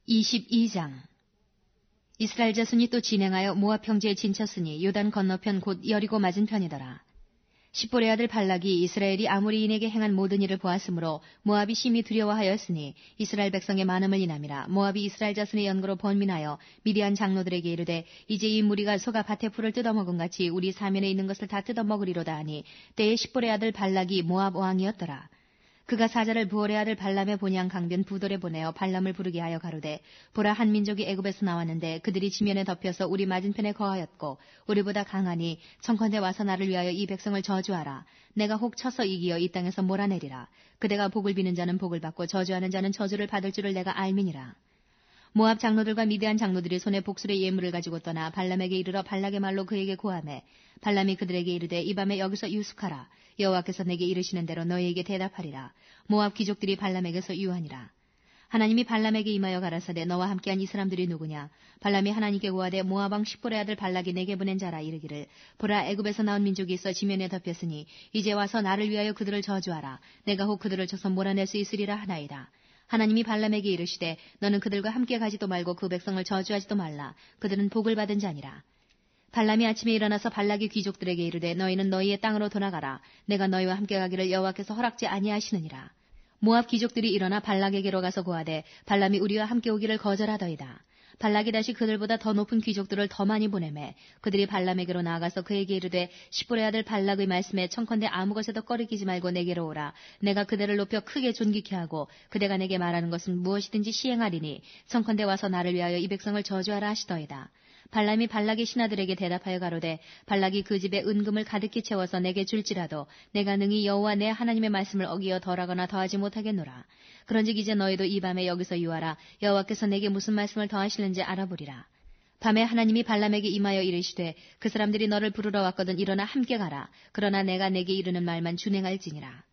22장 이스라엘 자손이 또 진행하여 모압 형제에 진쳤으니 요단 건너편 곧 여리고 맞은편이더라. 십볼의 아들 발락이 이스라엘이 아모리인에게 행한 모든 일을 보았으므로 모압이 심히 두려워하였으니 이스라엘 백성의 많음을 인함이라. 모압이 이스라엘 자손의 연고로 번민하여 미디안 장로들에게 이르되 이제 이 무리가 소가 밭의 풀을 뜯어먹은 같이 우리 사면에 있는 것을 다 뜯어먹으리로다 하니 때에 십볼의 아들 발락이 모압 왕이었더라. 그가 사자를 부올의 아들 발람의 본향 강변 부돌에 보내어 발람을 부르게 하여 가로되 보라 한 민족이 애굽에서 나왔는데 그들이 지면에 덮여서 우리 맞은편에 거하였고 우리보다 강하니 청컨대 와서 나를 위하여 이 백성을 저주하라. 내가 혹 쳐서 이기어 이 땅에서 몰아내리라. 그대가 복을 비는 자는 복을 받고 저주하는 자는 저주를 받을 줄을 내가 알미니라. 모압 장로들과 미디안 장로들이 손에 복술의 예물을 가지고 떠나 발람에게 이르러 발락의 말로 그에게 고하매 발람이 그들에게 이르되 이 밤에 여기서 유숙하라. 여호와께서 내게 이르시는 대로 너희에게 대답하리라. 모압 귀족들이 발람에게서 유하니라. 하나님이 발람에게 임하여 가라사대 너와 함께한 이 사람들이 누구냐. 발람이 하나님께 고하되 모압 왕 십볼의 아들 발락이 내게 보낸 자라. 이르기를 보라 애굽에서 나온 민족이 있어 지면에 덮였으니 이제 와서 나를 위하여 그들을 저주하라. 내가 혹 그들을 쳐서 몰아낼 수 있으리라 하나이다. 하나님이 발람에게 이르시되 너는 그들과 함께 가지도 말고 그 백성을 저주하지도 말라. 그들은 복을 받은 자니라. 발람이 아침에 일어나서 발락의 귀족들에게 이르되 너희는 너희의 땅으로 돌아가라. 내가 너희와 함께 가기를 여호와께서 허락지 아니하시느니라. 모압 귀족들이 일어나 발락에게로 가서 고하되 발람이 우리와 함께 오기를 거절하더이다. 발락이 다시 그들보다 더 높은 귀족들을 더 많이 보내매 그들이 발람에게로 나아가서 그에게 이르되 십볼의 아들 발락의 말씀에 청컨대 아무 것에도 꺼리끼지 말고 내게로 오라. 내가 그대를 높여 크게 존귀케 하고 그대가 내게 말하는 것은 무엇이든지 시행하리니 청컨대 와서 나를 위하여 이 백성을 저주하라 하시더이다. 발람이 발락의 신하들에게 대답하여 가로되 발락이 그 집에 은금을 가득히 채워서 내게 줄지라도 내가 능히 여호와 내 하나님의 말씀을 어기어 덜하거나 더하지 못하겠노라. 그런즉 이제 너희도 이 밤에 여기서 유하라. 여호와께서 내게 무슨 말씀을 더하시는지 알아보리라. 밤에 하나님이 발람에게 임하여 이르시되 그 사람들이 너를 부르러 왔거든 일어나 함께 가라. 그러나 내가 내게 이르는 말만 준행할지니라.